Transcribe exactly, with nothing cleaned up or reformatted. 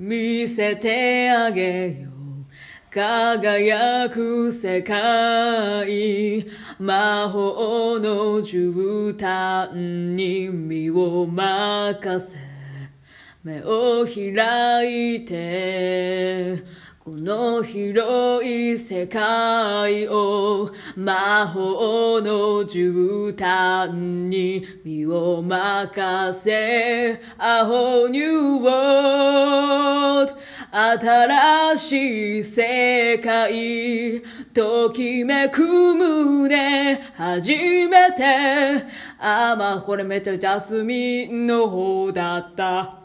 見せてあげよう輝く世界魔法の絨毯に身を任せ目を開いてこの広い世界を魔法の絨毯に身を任せ A whole new world 新しい世界ときめく胸初めてあまあこれめっちゃジャスミンの方だった